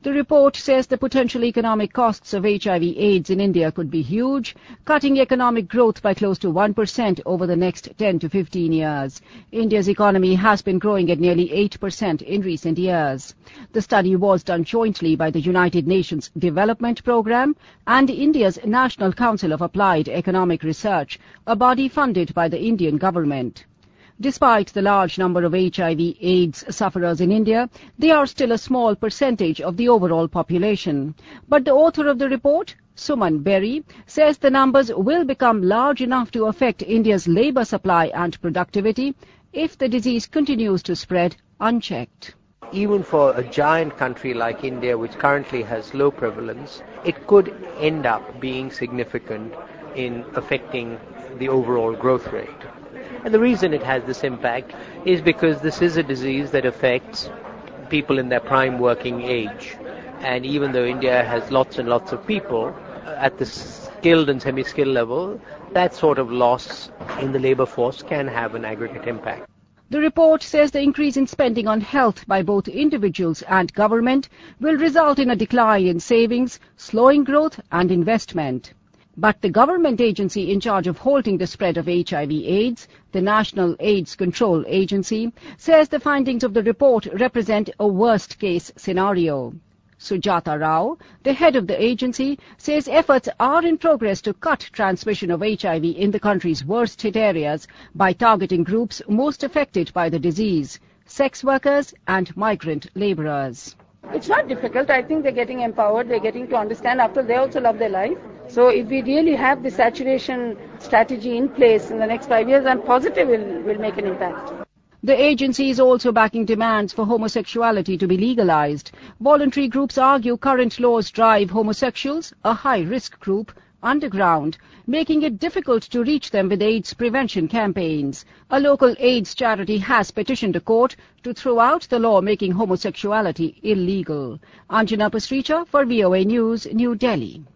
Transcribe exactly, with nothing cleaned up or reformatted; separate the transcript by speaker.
Speaker 1: The report says the potential economic costs of H I V AIDS in India could be huge, cutting economic growth by close to one percent over the next ten to fifteen years. India's economy has been growing at nearly eight percent in recent years. The study was done jointly by the United Nations Development Programme and India's National Council of Applied Economic Research, a body funded by the Indian government. Despite the large number of H I V AIDS sufferers in India, they are still a small percentage of the overall population. But the author of the report, Suman Berry, says the numbers will become large enough to affect India's labour supply and productivity if the disease continues to spread unchecked.
Speaker 2: Even for a giant country like India, which currently has low prevalence, it could end up being significant in affecting the overall growth rate. And the reason it has this impact is because this is a disease that affects people in their prime working age. And even though India has lots and lots of people at the skilled and semi-skilled level, that sort of loss in the labour force can have an aggregate impact.
Speaker 1: The report says the increase in spending on health by both individuals and government will result in a decline in savings, slowing growth and investment. But the government agency in charge of halting the spread of H I V AIDS, the National AIDS Control Agency, says the findings of the report represent a worst-case scenario. Sujata Rao, the head of the agency, says efforts are in progress to cut transmission of H I V in the country's worst-hit areas by targeting groups most affected by the disease, sex workers and migrant labourers.
Speaker 3: It's not difficult. I think they're getting empowered. They're getting to understand after they also love their life. So if we really have the saturation strategy in place in the next five years, I'm positive we'll, we'll make an impact.
Speaker 1: The agency is also backing demands for homosexuality to be legalized. Voluntary groups argue current laws drive homosexuals, a high-risk group, underground, making it difficult to reach them with AIDS prevention campaigns. A local AIDS charity has petitioned a court to throw out the law making homosexuality illegal. Anjana Pasricha for V O A News, New Delhi.